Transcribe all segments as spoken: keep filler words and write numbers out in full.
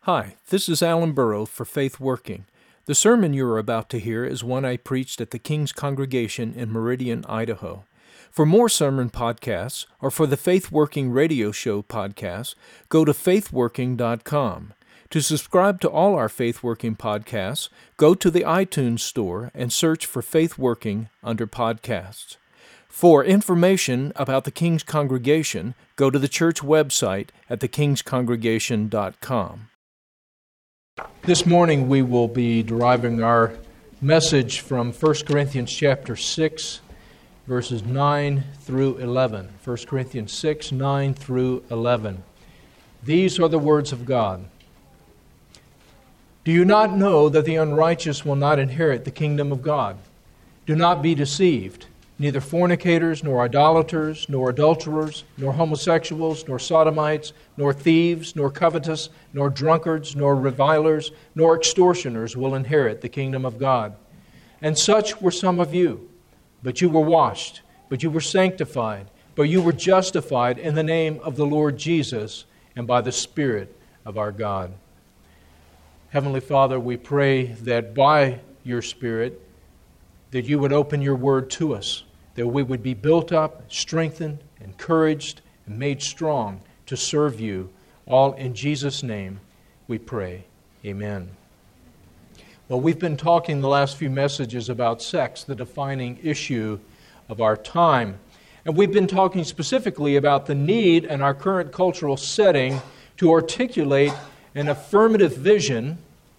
Hi, this is Alan Burrow for Faith Working. The sermon you are about to hear is one I preached at the King's Congregation in Meridian, Idaho. For more sermon podcasts, or for the Faith Working radio show podcasts, go to faith working dot com. To subscribe to all our Faith Working podcasts, go to the iTunes store and search for Faith Working under Podcasts. For information about the King's Congregation, go to the church website at the kings congregation dot com. This morning we will be deriving our message from First Corinthians chapter six, verses nine through eleven. First Corinthians six, nine through eleven. These are the words of God. Do you not know that the unrighteous will not inherit the kingdom of God? Do not be deceived. Neither fornicators, nor idolaters, nor adulterers, nor homosexuals, nor sodomites, nor thieves, nor covetous, nor drunkards, nor revilers, nor extortioners will inherit the kingdom of God. And such were some of you. But you were washed, but you were sanctified, but you were justified in the name of the Lord Jesus and by the Spirit of our God. Heavenly Father, we pray that by your Spirit, that you would open your word to us, that we would be built up, strengthened, encouraged, and made strong to serve you. All in Jesus' name we pray. Amen. Well, we've been talking the last few messages about sex, the defining issue of our time. And we've been talking specifically about the need in our current cultural setting to articulate an affirmative vision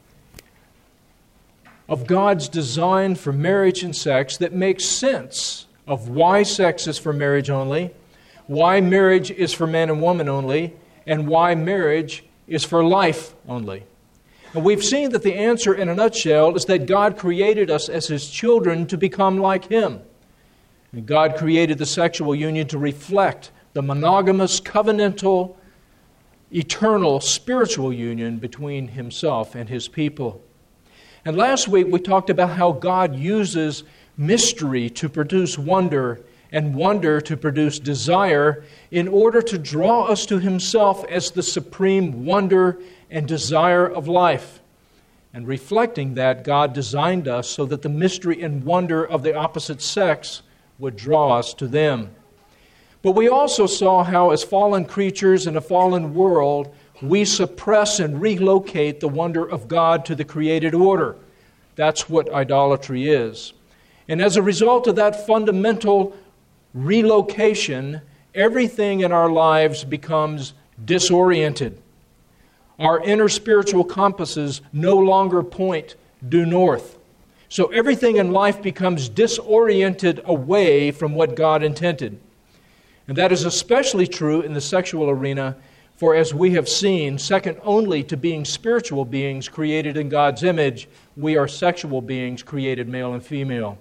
of God's design for marriage and sex that makes sense of why sex is for marriage only, why marriage is for man and woman only, and why marriage is for life only. And we've seen that the answer in a nutshell is that God created us as His children to become like Him. And God created the sexual union to reflect the monogamous, covenantal, eternal, spiritual union between Himself and His people. And last week we talked about how God uses mystery to produce wonder and wonder to produce desire in order to draw us to Himself as the supreme wonder and desire of life. And reflecting that, God designed us so that the mystery and wonder of the opposite sex would draw us to them. But we also saw how as fallen creatures in a fallen world, we suppress and relocate the wonder of God to the created order. That's what idolatry is. And as a result of that fundamental relocation, everything in our lives becomes disoriented. Our inner spiritual compasses no longer point due north. So everything in life becomes disoriented away from what God intended. And that is especially true in the sexual arena. For as we have seen, second only to being spiritual beings created in God's image, we are sexual beings created male and female.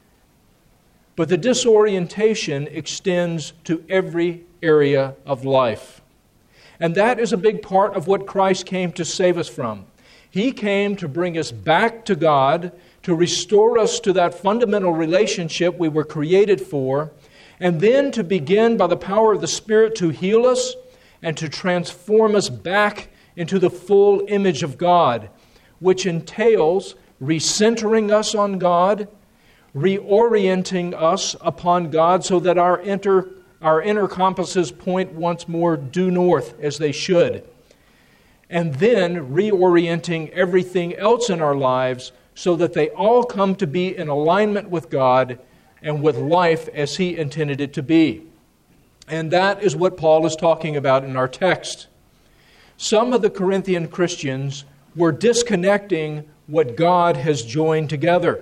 But the disorientation extends to every area of life. And that is a big part of what Christ came to save us from. He came to bring us back to God, to restore us to that fundamental relationship we were created for, and then to begin by the power of the Spirit to heal us, and to transform us back into the full image of God, which entails recentering us on God, reorienting us upon God so that our inner, our inner compasses point once more due north as they should, and then reorienting everything else in our lives so that they all come to be in alignment with God and with life as He intended it to be. And that is what Paul is talking about in our text. Some of the Corinthian Christians were disconnecting what God has joined together.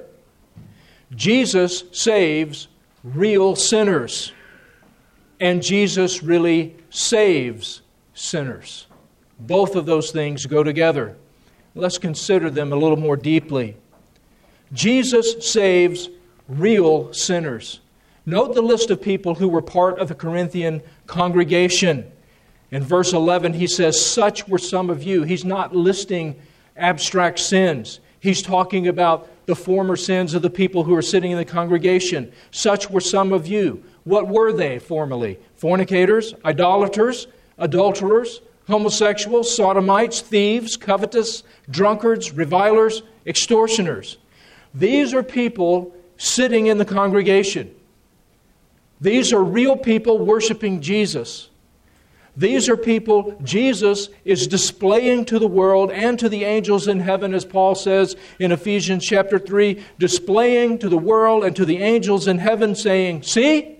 Jesus saves real sinners, and Jesus really saves sinners. Both of those things go together. Let's consider them a little more deeply. Jesus saves real sinners. Note the list of people who were part of the Corinthian congregation. In verse eleven, he says, such were some of you. He's not listing abstract sins. He's talking about the former sins of the people who are sitting in the congregation. Such were some of you. What were they formerly? Fornicators, idolaters, adulterers, homosexuals, sodomites, thieves, covetous, drunkards, revilers, extortioners. These are people sitting in the congregation. These are real people worshiping Jesus. These are people Jesus is displaying to the world and to the angels in heaven, as Paul says in Ephesians chapter three, displaying to the world and to the angels in heaven, saying, see?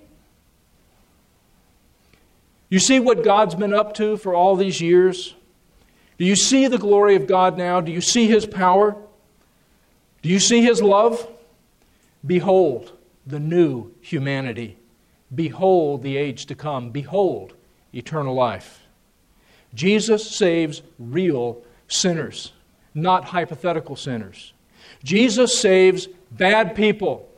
You see what God's been up to for all these years? Do you see the glory of God now? Do you see His power? Do you see His love? Behold the new humanity. Behold the age to come. Behold eternal life. Jesus saves real sinners, not hypothetical sinners. Jesus saves bad people.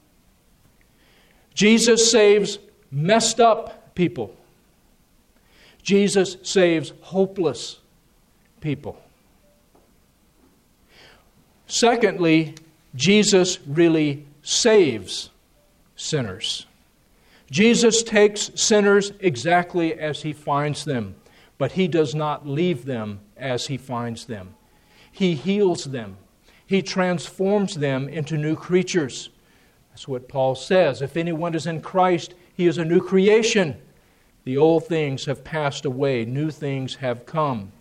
Jesus saves messed up people. Jesus saves hopeless people. Secondly, Jesus really saves sinners. Jesus takes sinners exactly as He finds them, but He does not leave them as He finds them. He heals them. He transforms them into new creatures. That's what Paul says. If anyone is in Christ, he is a new creation. The old things have passed away. New things have come.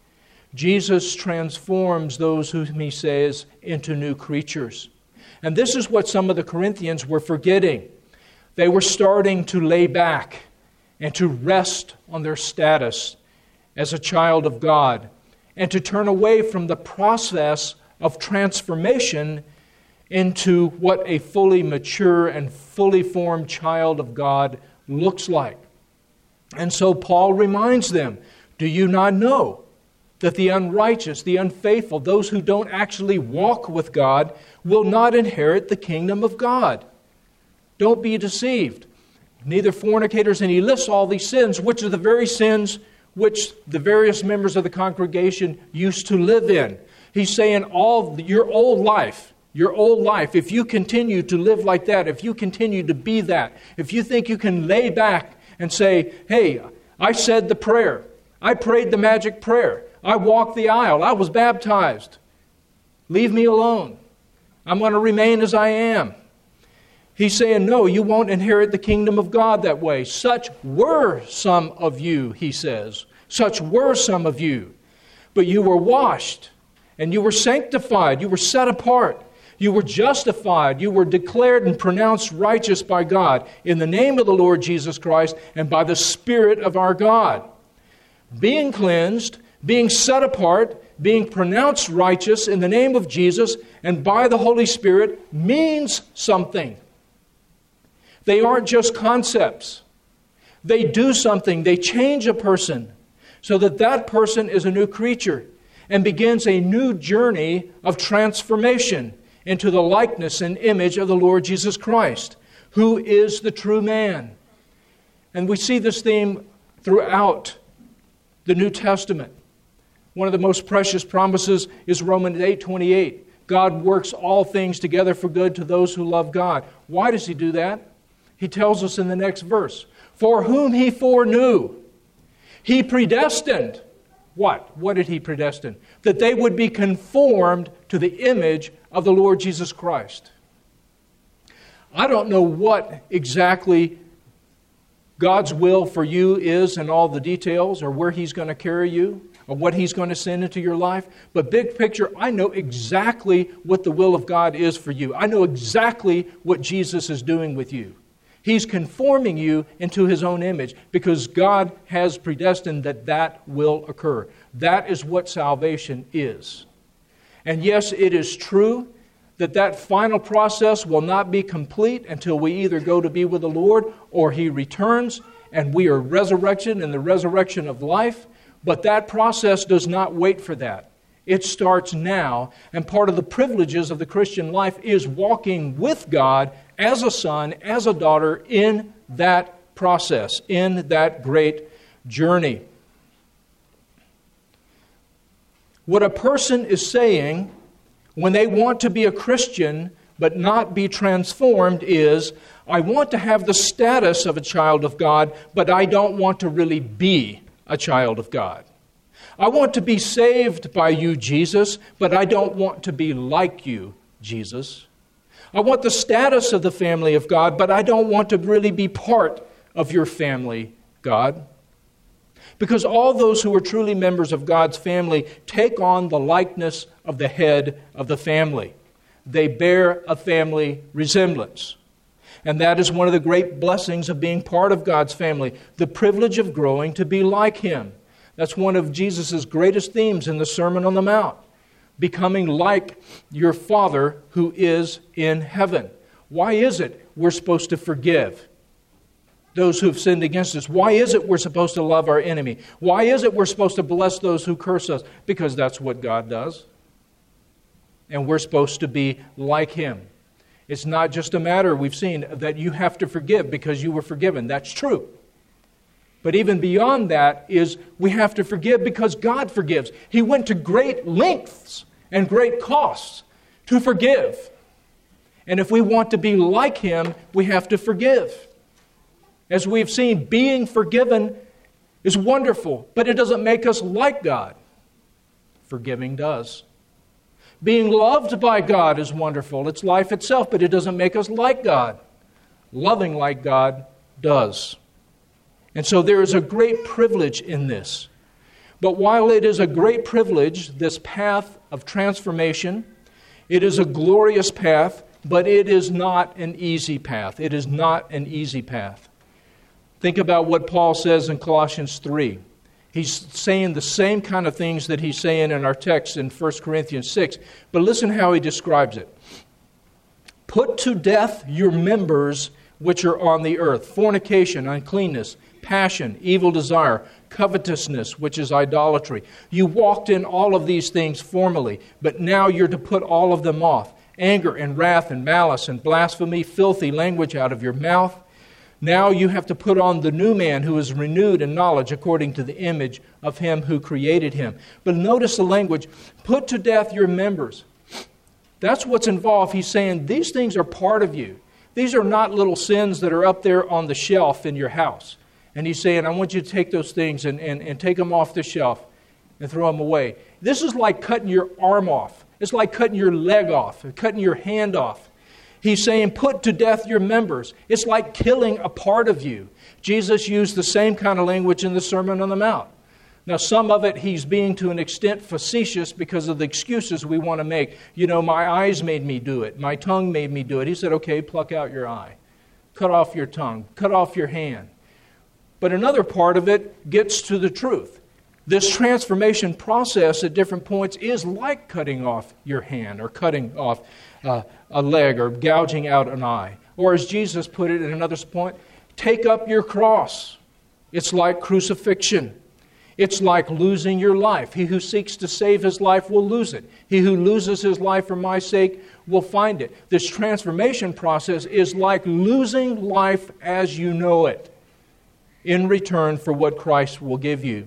Jesus transforms those whom He says into new creatures. And this is what some of the Corinthians were forgetting. They were starting to lay back and to rest on their status as a child of God and to turn away from the process of transformation into what a fully mature and fully formed child of God looks like. And so Paul reminds them, do you not know that the unrighteous, the unfaithful, those who don't actually walk with God, will not inherit the kingdom of God? Don't be deceived. Neither fornicators, and he lists all these sins, which are the very sins which the various members of the congregation used to live in. He's saying all your old life, your old life, if you continue to live like that, if you continue to be that, if you think you can lay back and say, hey, I said the prayer, I prayed the magic prayer, I walked the aisle, I was baptized, leave me alone, I'm going to remain as I am. He's saying, no, you won't inherit the kingdom of God that way. Such were some of you, he says. Such were some of you. But you were washed, and you were sanctified, you were set apart, you were justified, you were declared and pronounced righteous by God in the name of the Lord Jesus Christ and by the Spirit of our God. Being cleansed, being set apart, being pronounced righteous in the name of Jesus and by the Holy Spirit means something. They aren't just concepts. They do something. They change a person so that that person is a new creature and begins a new journey of transformation into the likeness and image of the Lord Jesus Christ, who is the true man. And we see this theme throughout the New Testament. One of the most precious promises is Romans eight twenty-eight. God works all things together for good to those who love God. Why does He do that? He tells us in the next verse, for whom He foreknew, He predestined. What? What did He predestine? That they would be conformed to the image of the Lord Jesus Christ. I don't know what exactly God's will for you is in all the details, or where He's going to carry you, or what He's going to send into your life. But big picture, I know exactly what the will of God is for you. I know exactly what Jesus is doing with you. He's conforming you into His own image because God has predestined that that will occur. That is what salvation is. And yes, it is true that that final process will not be complete until we either go to be with the Lord or He returns and we are resurrection in the resurrection of life. But that process does not wait for that. It starts now, and part of the privileges of the Christian life is walking with God as a son, as a daughter, in that process, in that great journey. What a person is saying when they want to be a Christian but not be transformed is, I want to have the status of a child of God, but I don't want to really be a child of God. I want to be saved by you, Jesus, but I don't want to be like you, Jesus. I want the status of the family of God, but I don't want to really be part of your family, God. Because all those who are truly members of God's family take on the likeness of the head of the family. They bear a family resemblance. And that is one of the great blessings of being part of God's family, the privilege of growing to be like Him. That's one of Jesus' greatest themes in the Sermon on the Mount, becoming like your Father who is in heaven. Why is it we're supposed to forgive those who have sinned against us? Why is it we're supposed to love our enemy? Why is it we're supposed to bless those who curse us? Because that's what God does. And we're supposed to be like Him. It's not just a matter, we've seen, that you have to forgive because you were forgiven. That's true. But even beyond that is we have to forgive because God forgives. He went to great lengths and great costs to forgive. And if we want to be like Him, we have to forgive. As we've seen, being forgiven is wonderful, but it doesn't make us like God. Forgiving does. Being loved by God is wonderful. It's life itself, but it doesn't make us like God. Loving like God does. And so there is a great privilege in this. But while it is a great privilege, this path of transformation, it is a glorious path, but it is not an easy path. It is not an easy path. Think about what Paul says in Colossians three. He's saying the same kind of things that he's saying in our text in First Corinthians six. But listen how he describes it. Put to death your members which are on the earth: fornication, uncleanness, passion, evil desire, covetousness, which is idolatry. You walked in all of these things formerly, but now you're to put all of them off. Anger and wrath and malice and blasphemy, filthy language out of your mouth. Now you have to put on the new man who is renewed in knowledge according to the image of Him who created him. But notice the language, put to death your members. That's what's involved. He's saying these things are part of you. These are not little sins that are up there on the shelf in your house. And He's saying, I want you to take those things and, and, and take them off the shelf and throw them away. This is like cutting your arm off. It's like cutting your leg off, cutting your hand off. He's saying, put to death your members. It's like killing a part of you. Jesus used the same kind of language in the Sermon on the Mount. Now, some of it He's being to an extent facetious because of the excuses we want to make. You know, my eyes made me do it. My tongue made me do it. He said, okay, pluck out your eye. Cut off your tongue. Cut off your hand. But another part of it gets to the truth. This transformation process at different points is like cutting off your hand or cutting off uh, a leg or gouging out an eye. Or as Jesus put it at another point, take up your cross. It's like crucifixion. It's like losing your life. He who seeks to save his life will lose it. He who loses his life for my sake will find it. This transformation process is like losing life as you know it in return for what Christ will give you.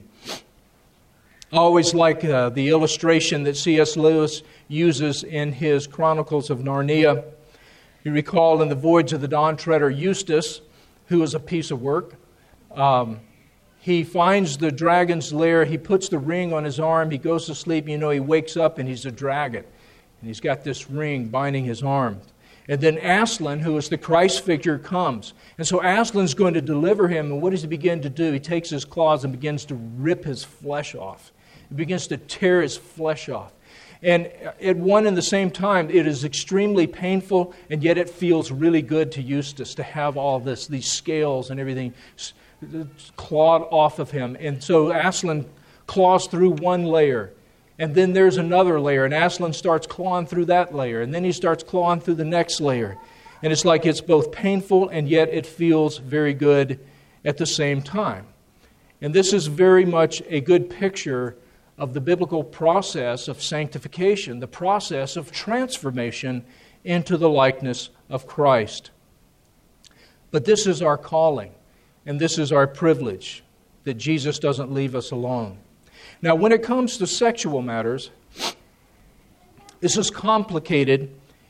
I always like uh, the illustration that C S Lewis uses in his Chronicles of Narnia. You recall in The Voyage of the Dawn Treader, Eustace, who is a piece of work, um, he finds the dragon's lair, he puts the ring on his arm, he goes to sleep, you know, he wakes up and he's a dragon. And he's got this ring binding his arm. And then Aslan, who is the Christ figure, comes. And so Aslan's going to deliver him, and what does he begin to do? He takes his claws and begins to rip his flesh off. He begins to tear his flesh off. And at one and the same time, it is extremely painful, and yet it feels really good to Eustace to have all this, these scales and everything clawed off of him. And so Aslan claws through one layer, and then there's another layer, and Aslan starts clawing through that layer, and then he starts clawing through the next layer. And it's like it's both painful, and yet it feels very good at the same time. And this is very much a good picture of the biblical process of sanctification, the process of transformation into the likeness of Christ. But this is our calling, and this is our privilege, that Jesus doesn't leave us alone. Now, when it comes to sexual matters, this is complicated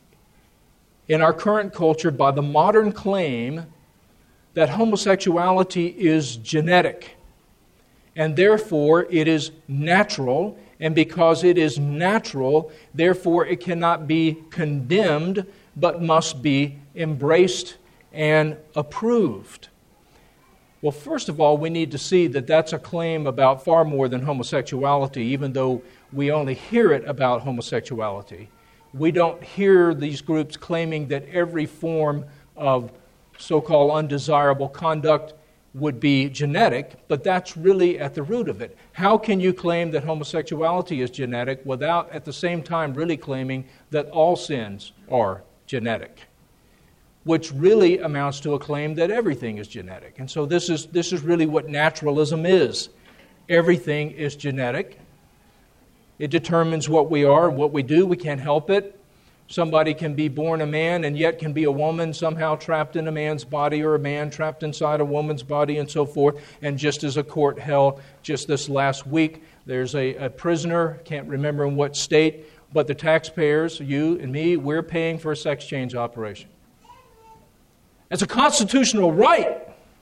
in our current culture by the modern claim that homosexuality is genetic. and therefore it is natural, and because it is natural, therefore it cannot be condemned, but must be embraced and approved. Well, first of all, we need to see that that's a claim about far more than homosexuality, even though we only hear it about homosexuality. We don't hear these groups claiming that every form of so-called undesirable conduct would be genetic, but that's really at the root of it. How can you claim that homosexuality is genetic without at the same time really claiming that all sins are genetic? Which really amounts to a claim that everything is genetic. And so this is this is really what naturalism is. Everything is genetic. It determines what we are and what we do. We can't help it. Somebody can be born a man and yet can be a woman somehow trapped in a man's body, or a man trapped inside a woman's body, and so forth. And just as a court held just this last week, there's a, a prisoner, can't remember in what state, but the taxpayers, you and me, we're paying for a sex change operation. It's a constitutional right.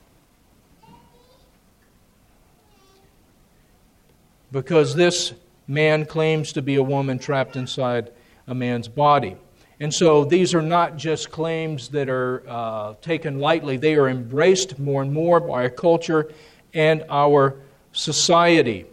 Because this man claims to be a woman trapped inside a man's body. And so these are not just claims that are uh, taken lightly. They are embraced more and more by our culture and our society.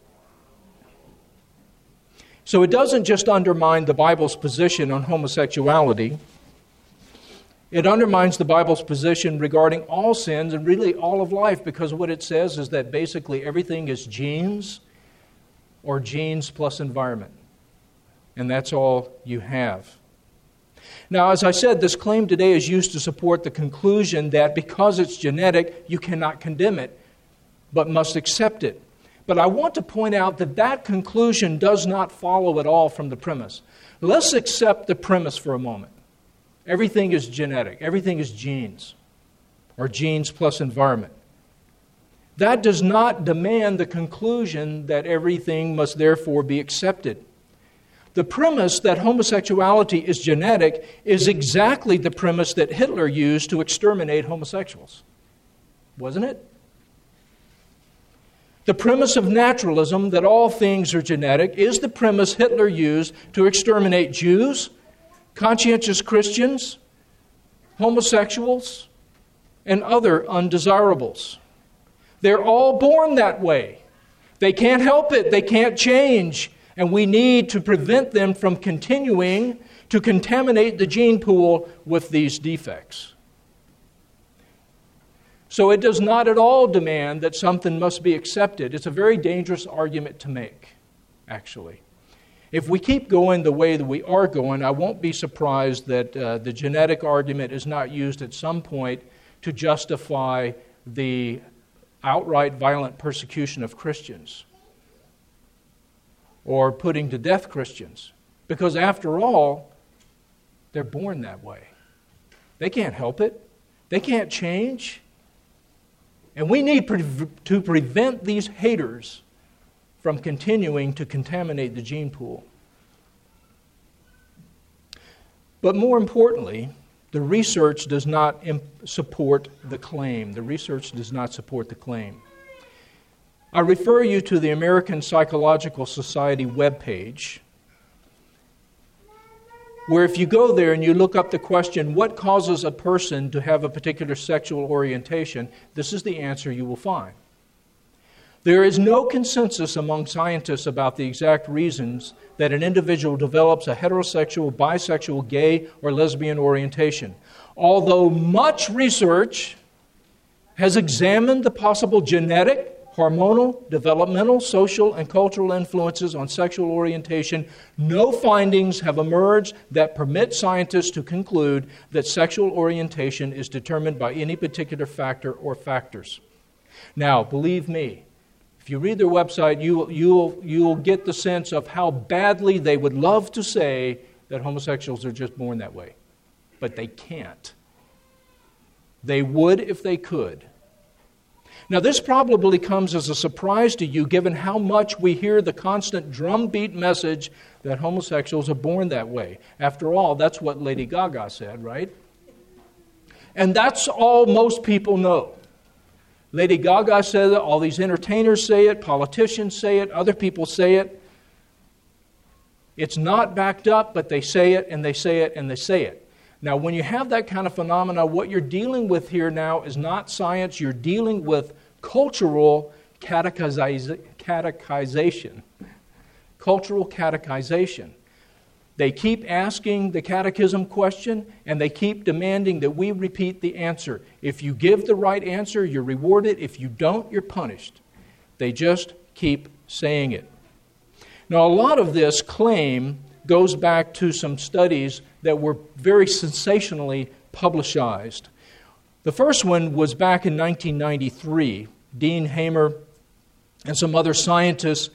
So it doesn't just undermine the Bible's position on homosexuality. It undermines the Bible's position regarding all sins and really all of life, because what it says is that basically everything is genes or genes plus environment. And that's all you have. Now, as I said, this claim today is used to support the conclusion that because it's genetic, you cannot condemn it, but must accept it. But I want to point out that that conclusion does not follow at all from the premise. Let's accept the premise for a moment. Everything is genetic. Everything is genes, or genes plus environment. That does not demand the conclusion that everything must therefore be accepted. The premise that homosexuality is genetic is exactly the premise that Hitler used to exterminate homosexuals. Wasn't it? The premise of naturalism, that all things are genetic, is the premise Hitler used to exterminate Jews, conscientious Christians, homosexuals, and other undesirables. They're all born that way. They can't help it. They can't change. And we need to prevent them from continuing to contaminate the gene pool with these defects. So it does not at all demand that something must be accepted. It's a very dangerous argument to make, actually. If we keep going the way that we are going, I won't be surprised that uh, the genetic argument is not used at some point to justify the outright violent persecution of Christians or putting to death Christians. Because after all, they're born that way. They can't help it. They can't change. And we need pre- to prevent these haters from continuing to contaminate the gene pool. But more importantly, the research does not imp- support the claim. The research does not support the claim. I refer you to the American Psychological Society webpage, where if you go there and you look up the question, what causes a person to have a particular sexual orientation, this is the answer you will find. There is no consensus among scientists about the exact reasons that an individual develops a heterosexual, bisexual, gay, or lesbian orientation. Although much research has examined the possible genetic, hormonal, developmental, social, and cultural influences on sexual orientation, no findings have emerged that permit scientists to conclude that sexual orientation is determined by any particular factor or factors. Now, believe me, if you read their website, you, you'll, you'll get the sense of how badly they would love to say that homosexuals are just born that way. But they can't. They would if they could. Now, this probably comes as a surprise to you, given how much we hear the constant drumbeat message that homosexuals are born that way. After all, that's what Lady Gaga said, right? And that's all most people know. Lady Gaga says it, all these entertainers say it, politicians say it, other people say it. It's not backed up, but they say it, and they say it, and they say it. Now, when you have that kind of phenomena, what you're dealing with here now is not science. You're dealing with cultural catechiza- catechization. Cultural catechization. They keep asking the catechism question, and they keep demanding that we repeat the answer. If you give the right answer, you're rewarded. If you don't, you're punished. They just keep saying it. Now, a lot of this claim goes back to some studies that were very sensationally publicized. The first one was back in nineteen ninety-three. Dean Hamer and some other scientists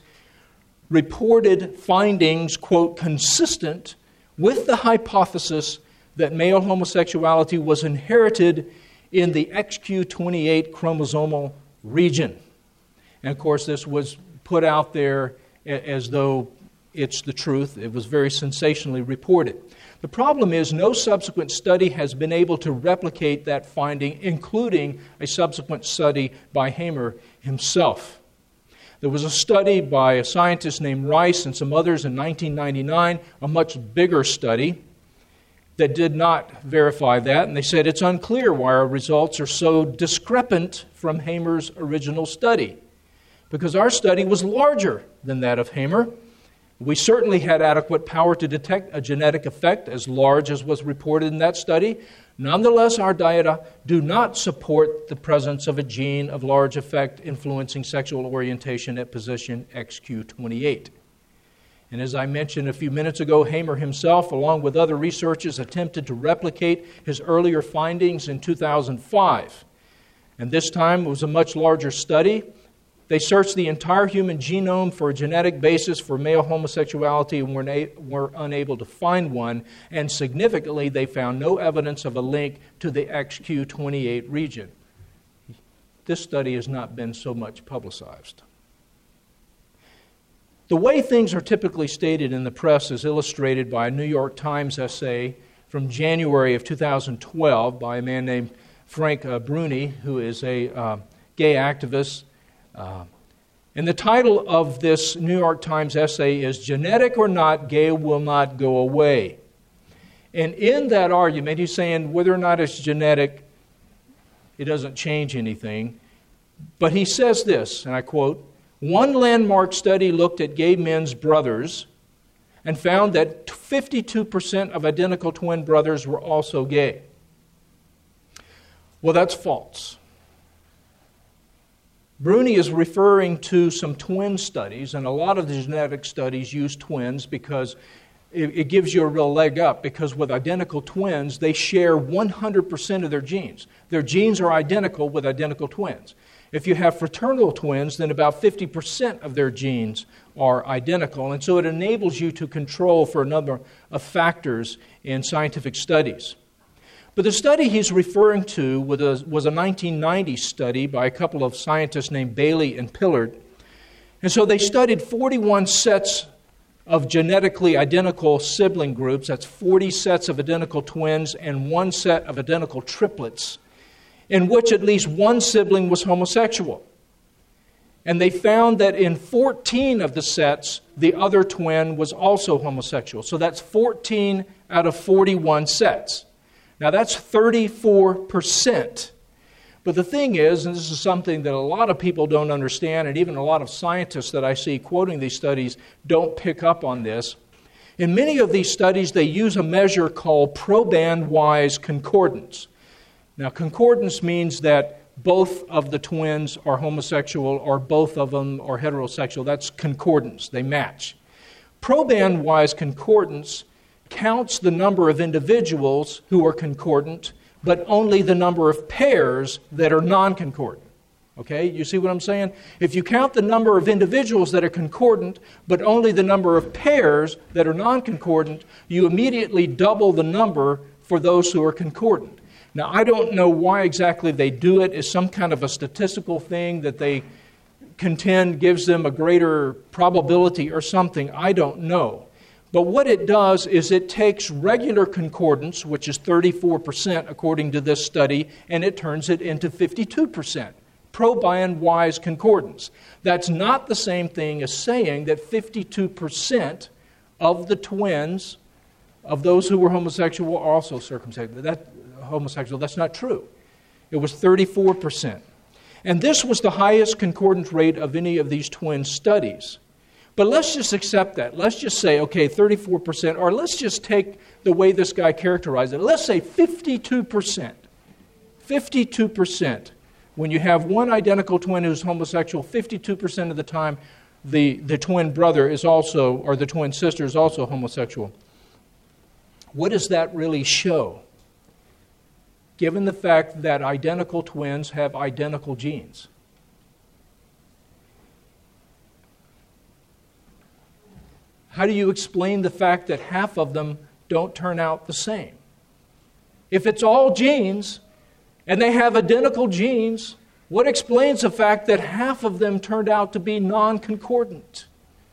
reported findings, quote, consistent with the hypothesis that male homosexuality was inherited in the X Q twenty-eight chromosomal region. And of course, this was put out there as though it's the truth. It was very sensationally reported. The problem is no subsequent study has been able to replicate that finding, including a subsequent study by Hamer himself. There was a study by a scientist named Rice and some others in nineteen ninety-nine, a much bigger study, that did not verify that. And they said it's unclear why our results are so discrepant from Hamer's original study, because our study was larger than that of Hamer. We certainly had adequate power to detect a genetic effect as large as was reported in that study. Nonetheless, our data do not support the presence of a gene of large effect influencing sexual orientation at position X Q twenty-eight. And as I mentioned a few minutes ago, Hamer himself, along with other researchers, attempted to replicate his earlier findings in two thousand five. And this time it was a much larger study. They searched the entire human genome for a genetic basis for male homosexuality and were, na- were unable to find one. And significantly, they found no evidence of a link to the X Q twenty-eight region. This study has not been so much publicized. The way things are typically stated in the press is illustrated by a New York Times essay from January of two thousand twelve by a man named Frank uh, Bruni, who is a uh, gay activist. Uh, and the title of this New York Times essay is "Genetic or Not, Gay Will Not Go Away." And in that argument, he's saying whether or not it's genetic, it doesn't change anything. But he says this, and I quote, "One landmark study looked at gay men's brothers and found that fifty-two percent of identical twin brothers were also gay." Well, that's false. Bruni is referring to some twin studies, and a lot of the genetic studies use twins because it, it gives you a real leg up, because with identical twins, they share one hundred percent of their genes. Their genes are identical with identical twins. If you have fraternal twins, then about fifty percent of their genes are identical, and so it enables you to control for a number of factors in scientific studies. But the study he's referring to was a nineteen ninety study by a couple of scientists named Bailey and Pillard. And so they studied forty-one sets of genetically identical sibling groups. That's forty sets of identical twins and one set of identical triplets, in which at least one sibling was homosexual. And they found that in fourteen of the sets, the other twin was also homosexual. So that's fourteen out of forty-one sets. Now, that's thirty-four percent. But the thing is, and this is something that a lot of people don't understand, and even a lot of scientists that I see quoting these studies don't pick up on this. In many of these studies, they use a measure called proband-wise concordance. Now, concordance means that both of the twins are homosexual or both of them are heterosexual. That's concordance. They match. Proband-wise concordance counts the number of individuals who are concordant, but only the number of pairs that are non-concordant. Okay, you see what I'm saying? If you count the number of individuals that are concordant, but only the number of pairs that are non-concordant, you immediately double the number for those who are concordant. Now, I don't know why exactly they do it. It's some kind of a statistical thing that they contend gives them a greater probability or something. I don't know. But what it does is it takes regular concordance, which is thirty-four percent according to this study, and it turns it into fifty-two percent. Probion-wise concordance. That's not the same thing as saying that fifty-two percent of the twins, of those who were homosexual, are also circumcised. That, homosexual. That's not true. It was thirty-four percent. And this was the highest concordance rate of any of these twin studies. But let's just accept that. Let's just say, okay, thirty-four percent, or let's just take the way this guy characterized it. Let's say fifty-two percent. fifty-two percent. When you have one identical twin who's homosexual, fifty-two percent of the time the, the twin brother is also, or the twin sister is also homosexual. What does that really show? Given the fact that identical twins have identical genes. How do you explain the fact that half of them don't turn out the same? If it's all genes, and they have identical genes, what explains the fact that half of them turned out to be non-concordant?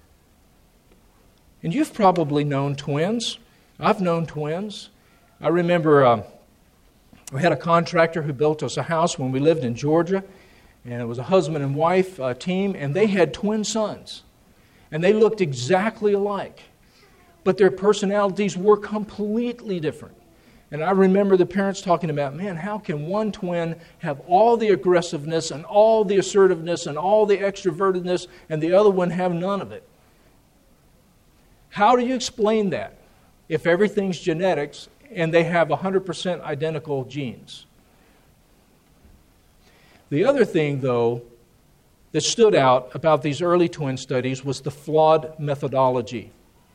And you've probably known twins. I've known twins. I remember uh, we had a contractor who built us a house when we lived in Georgia, and it was a husband and wife uh, team, and they had twin sons. And they looked exactly alike, but their personalities were completely different. And I remember the parents talking about, man, how can one twin have all the aggressiveness and all the assertiveness and all the extrovertedness and the other one have none of it? How do you explain that if everything's genetics and they have one hundred percent identical genes? The other thing, though, that stood out about these early twin studies was the flawed methodology.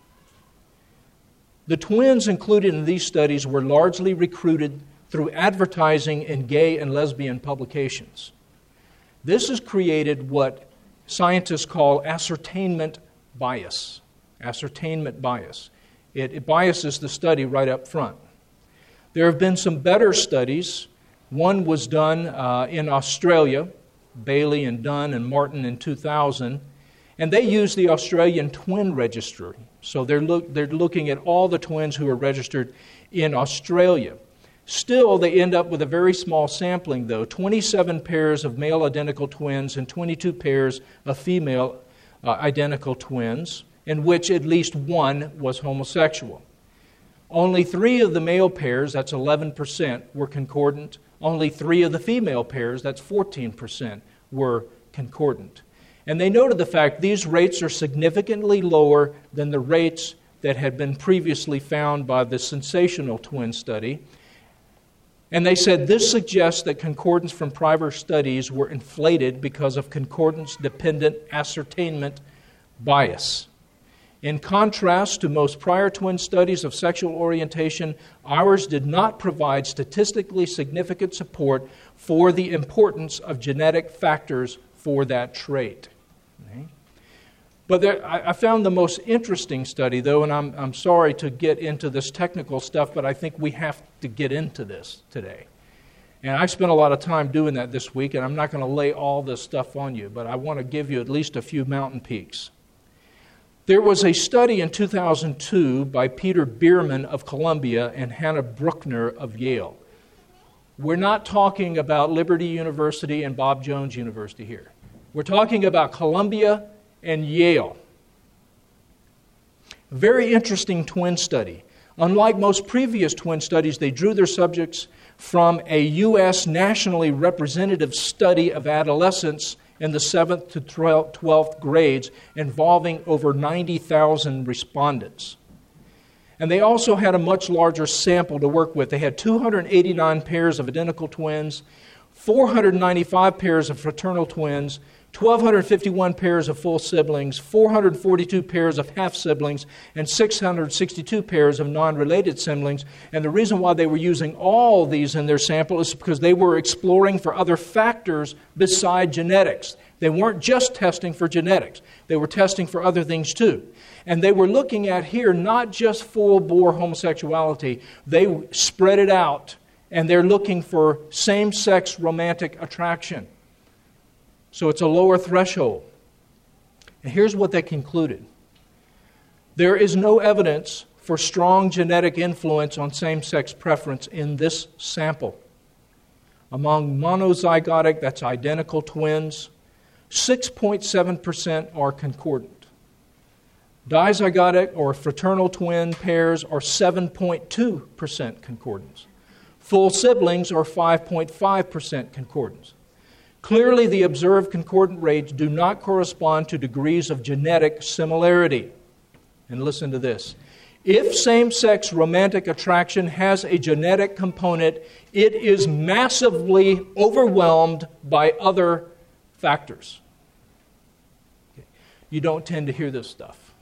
The twins included in these studies were largely recruited through advertising in gay and lesbian publications. This has created what scientists call ascertainment bias. Ascertainment bias. It, it biases the study right up front. There have been some better studies. One was done uh, in Australia, Bailey and Dunn and Martin in two thousand, and they used the Australian Twin Registry. So they're, look, they're looking at all the twins who are registered in Australia. Still, they end up with a very small sampling, though, twenty-seven pairs of male identical twins and twenty-two pairs of female uh, identical twins, in which at least one was homosexual. Only three of the male pairs, that's eleven percent, were concordant. Only three of the female pairs, that's fourteen percent, were concordant. And they noted the fact these rates are significantly lower than the rates that had been previously found by the sensational twin study. And they said this suggests that concordance from prior studies were inflated because of concordance-dependent ascertainment bias. In contrast to most prior twin studies of sexual orientation, ours did not provide statistically significant support for the importance of genetic factors for that trait. Okay? But there, I, I found the most interesting study, though, and I'm, I'm sorry to get into this technical stuff, but I think we have to get into this today. And I spent a lot of time doing that this week, and I'm not going to lay all this stuff on you, but I want to give you at least a few mountain peaks. There was a study in two thousand two by Peter Bierman of Columbia and Hannah Bruckner of Yale. We're not talking about Liberty University and Bob Jones University here. We're talking about Columbia and Yale. Very interesting twin study. Unlike most previous twin studies, they drew their subjects from a U S nationally representative study of adolescents in the seventh to twelfth grades, involving over ninety thousand respondents. And they also had a much larger sample to work with. They had two hundred eighty-nine pairs of identical twins, four hundred ninety-five pairs of fraternal twins, one thousand two hundred fifty-one pairs of full siblings, four hundred forty-two pairs of half-siblings, and six hundred sixty-two pairs of non-related siblings. And the reason why they were using all these in their sample is because they were exploring for other factors beside genetics. They weren't just testing for genetics. They were testing for other things too. And they were looking at here not just full-bore homosexuality. They spread it out, and they're looking for same-sex romantic attraction. So it's a lower threshold. And here's what they concluded. There is no evidence for strong genetic influence on same-sex preference in this sample. Among monozygotic, that's identical twins, six point seven percent are concordant. Dizygotic or fraternal twin pairs are seven point two percent concordance. Full siblings are five point five percent concordance. Clearly, the observed concordant rates do not correspond to degrees of genetic similarity. And listen to this. If same-sex romantic attraction has a genetic component, it is massively overwhelmed by other factors. Okay. You don't tend to hear this stuff.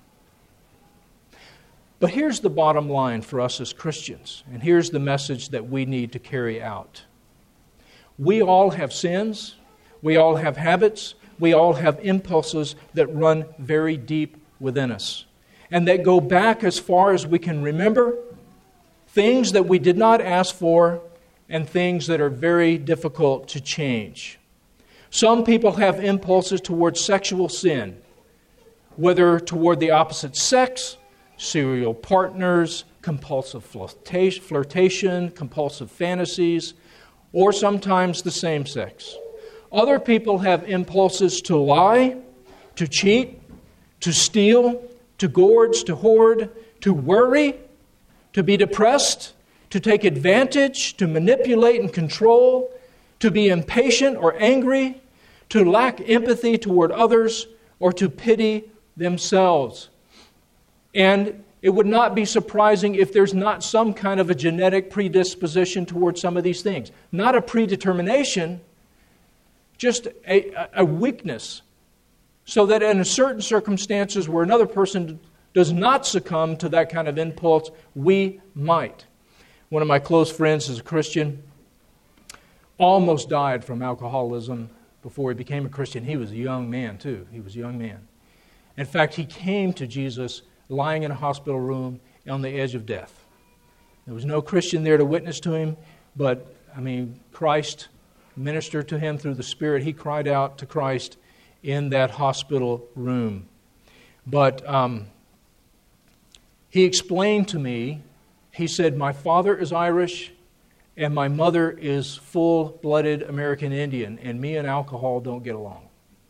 But here's the bottom line for us as Christians, and here's the message that we need to carry out. We all have sins, we all have habits, we all have impulses that run very deep within us, and that go back as far as we can remember, things that we did not ask for, and things that are very difficult to change. Some people have impulses towards sexual sin, whether toward the opposite sex, serial partners, compulsive flirtation, compulsive fantasies, or sometimes the same sex. Other people have impulses to lie, to cheat, to steal, to gorge, to hoard, to worry, to be depressed, to take advantage, to manipulate and control, to be impatient or angry, to lack empathy toward others, or to pity themselves. And it would not be surprising if there's not some kind of a genetic predisposition towards some of these things. Not a predetermination, just a, a weakness. So that in certain circumstances where another person does not succumb to that kind of impulse, we might. One of my close friends is a Christian, almost died from alcoholism before he became a Christian. He was a young man too. He was a young man. In fact, he came to Jesus lying in a hospital room on the edge of death. There was no Christian there to witness to him, but, I mean, Christ ministered to him through the Spirit. He cried out to Christ in that hospital room. But um, he explained to me, he said, my father is Irish and my mother is full-blooded American Indian, and me and alcohol don't get along.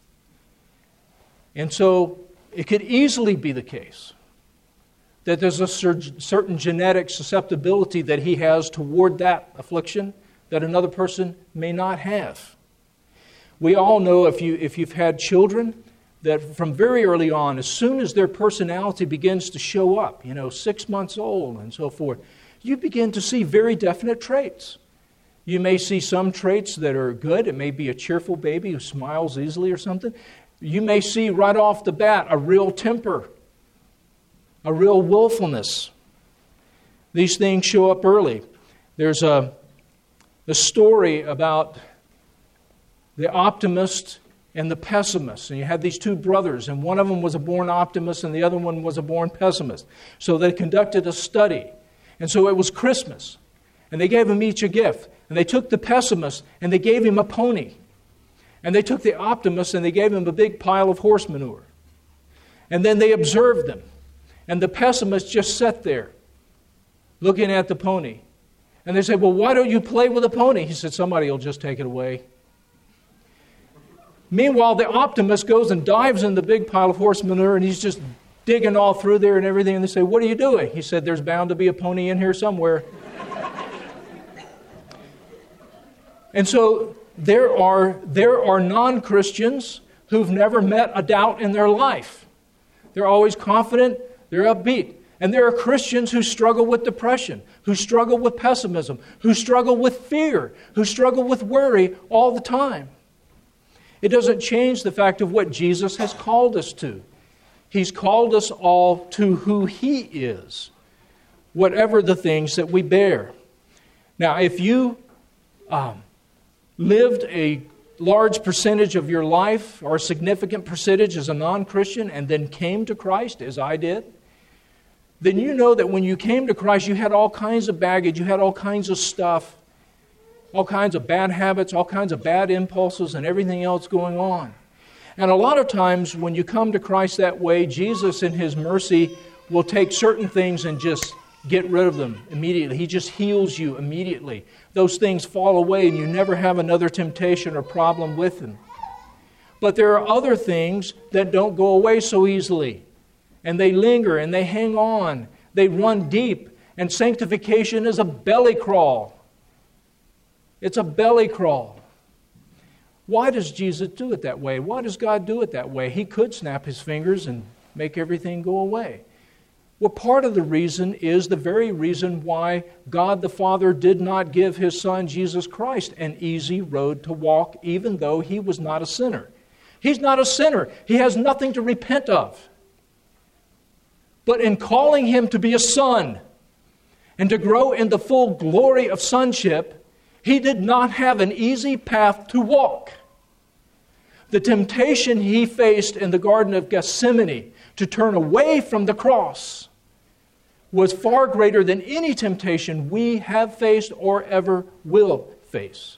And so it could easily be the case that there's a certain genetic susceptibility that he has toward that affliction that another person may not have. We all know, if you if you've had children, that from very early on, as soon as their personality begins to show up, you know, six months old and so forth, you begin to see very definite traits. You may see some traits that are good. It may be a cheerful baby who smiles easily or something. You may see right off the bat a real temper, a real willfulness. These things show up early. There's a, a story about the optimist and the pessimist. And you had these two brothers, and one of them was a born optimist and the other one was a born pessimist. So they conducted a study. And so it was Christmas. And they gave them each a gift. And they took the pessimist and they gave him a pony. And they took the optimist and they gave him a big pile of horse manure. And then they observed them. And the pessimist just sat there looking at the pony. And they said, well, why don't you play with the pony? He said, somebody will just take it away. Meanwhile, the optimist goes and dives in the big pile of horse manure, and he's just digging all through there and everything. And they say, what are you doing? He said, there's bound to be a pony in here somewhere. And so there are, there are non-Christians who've never met a doubt in their life. They're always confident, they're upbeat. And there are Christians who struggle with depression, who struggle with pessimism, who struggle with fear, who struggle with worry all the time. It doesn't change the fact of what Jesus has called us to. He's called us all to who He is, whatever the things that we bear. Now, if you um, lived a large percentage of your life, or a significant percentage as a non-Christian, and then came to Christ, as I did, then you know that when you came to Christ, you had all kinds of baggage, you had all kinds of stuff, all kinds of bad habits, all kinds of bad impulses, and everything else going on. And a lot of times when you come to Christ that way, Jesus in His mercy will take certain things and just get rid of them immediately. He just heals you immediately. Those things fall away and you never have another temptation or problem with them. But there are other things that don't go away so easily. And they linger and they hang on. They run deep. And sanctification is a belly crawl. It's a belly crawl. Why does Jesus do it that way? Why does God do it that way? He could snap His fingers and make everything go away. Well, part of the reason is the very reason why God the Father did not give His Son, Jesus Christ, an easy road to walk, even though He was not a sinner. He's not a sinner. He has nothing to repent of. But in calling Him to be a son and to grow in the full glory of sonship, He did not have an easy path to walk. The temptation He faced in the Garden of Gethsemane to turn away from the cross was far greater than any temptation we have faced or ever will face.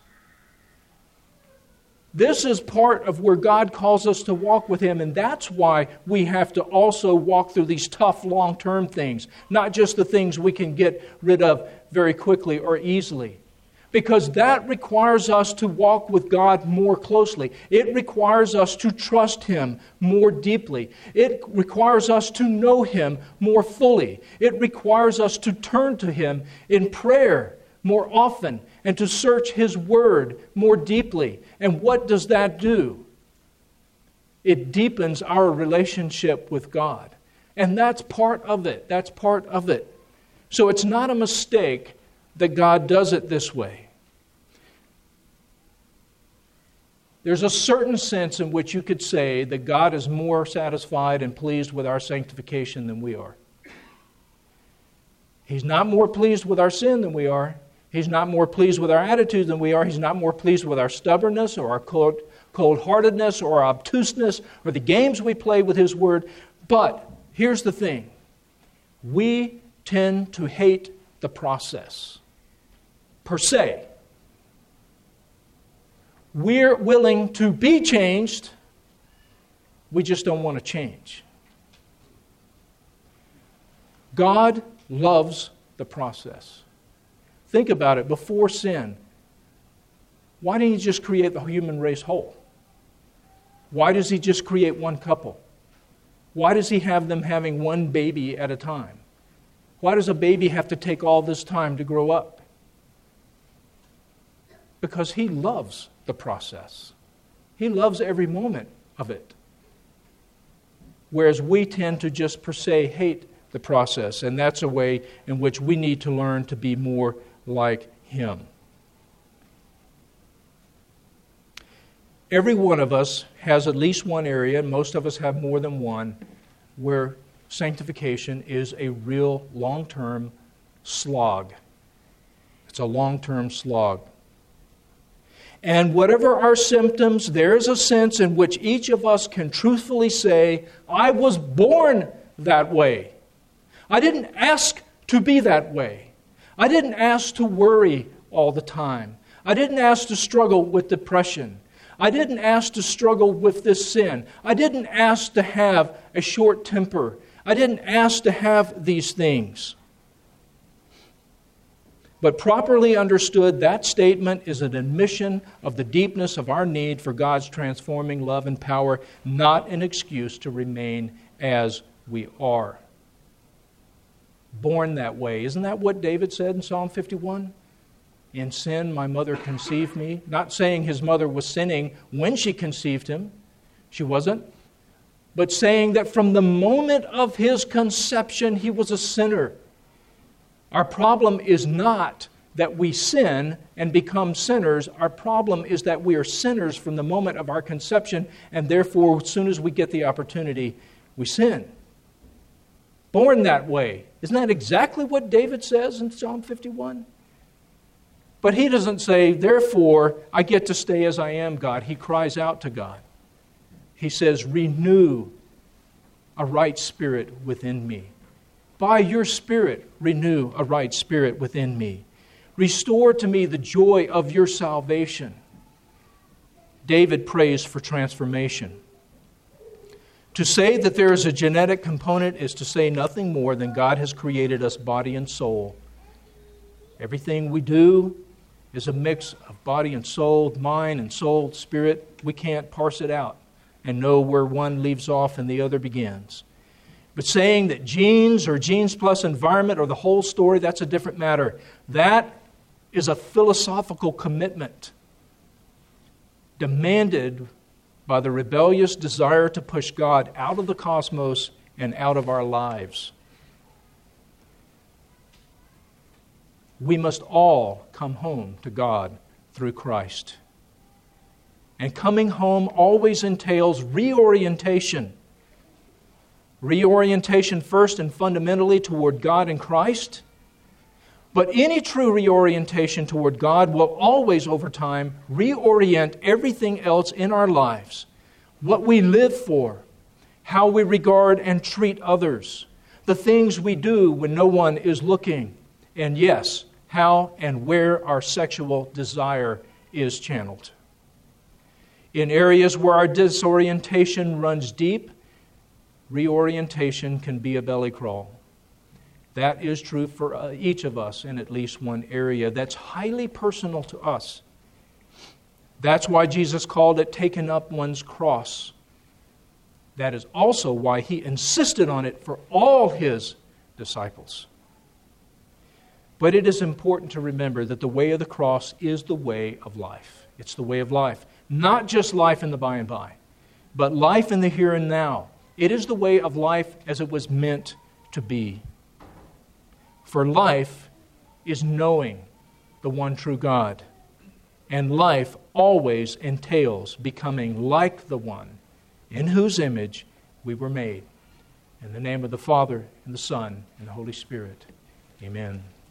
This is part of where God calls us to walk with Him, and that's why we have to also walk through these tough long-term things, not just the things we can get rid of very quickly or easily. Because that requires us to walk with God more closely. It requires us to trust Him more deeply. It requires us to know Him more fully. It requires us to turn to Him in prayer more often and to search His Word more deeply. And what does that do? It deepens our relationship with God. And that's part of it. That's part of it. So it's not a mistake that God does it this way. There's a certain sense in which you could say that God is more satisfied and pleased with our sanctification than we are. He's not more pleased with our sin than we are. He's not more pleased with our attitude than we are. He's not more pleased with our stubbornness or our cold, cold-heartedness or our obtuseness or the games we play with His Word. But here's the thing. We tend to hate the process per se. We're willing to be changed. We just don't want to change. God loves the process. Think about it. Before sin, why didn't He just create the human race whole? Why does He just create one couple? Why does He have them having one baby at a time? Why does a baby have to take all this time to grow up? Because He loves the process. He loves every moment of it. Whereas we tend to just per se hate the process. And that's a way in which we need to learn to be more like Him. Every one of us has at least one area, and most of us have more than one, where sanctification is a real long-term slog. It's a long-term slog. And whatever our symptoms, there's a sense in which each of us can truthfully say, I was born that way. I didn't ask to be that way. I didn't ask to worry all the time. I didn't ask to struggle with depression. I didn't ask to struggle with this sin. I didn't ask to have a short temper. I didn't ask to have these things. But properly understood, that statement is an admission of the deepness of our need for God's transforming love and power, not an excuse to remain as we are. Born that way. Isn't that what David said in Psalm fifty-one? In sin my mother conceived me. Not saying his mother was sinning when she conceived him. She wasn't. But saying that from the moment of his conception he was a sinner. Our problem is not that we sin and become sinners. Our problem is that we are sinners from the moment of our conception, and therefore, as soon as we get the opportunity, we sin. Born that way. Isn't that exactly what David says in Psalm fifty-one? But he doesn't say, therefore, I get to stay as I am, God. He cries out to God. He says, renew a right spirit within me. By your Spirit, renew a right spirit within me. Restore to me the joy of your salvation. David prays for transformation. To say that there is a genetic component is to say nothing more than God has created us body and soul. Everything we do is a mix of body and soul, mind and soul, spirit. We can't parse it out and know where one leaves off and the other begins. But saying that genes or genes plus environment are the whole story, that's a different matter. That is a philosophical commitment demanded by the rebellious desire to push God out of the cosmos and out of our lives. We must all come home to God through Christ. And coming home always entails reorientation. Reorientation first and fundamentally toward God and Christ. But any true reorientation toward God will always, over time, reorient everything else in our lives. What we live for, how we regard and treat others, the things we do when no one is looking, and yes, how and where our sexual desire is channeled. In areas where our disorientation runs deep, reorientation can be a belly crawl. That is true for uh, each of us in at least one area that's highly personal to us. That's why Jesus called it taking up one's cross. That is also why He insisted on it for all His disciples. But it is important to remember that the way of the cross is the way of life. It's the way of life. Not just life in the by and by, but life in the here and now. It is the way of life as it was meant to be. For life is knowing the one true God. And life always entails becoming like the one in whose image we were made. In the name of the Father, and the Son, and the Holy Spirit. Amen.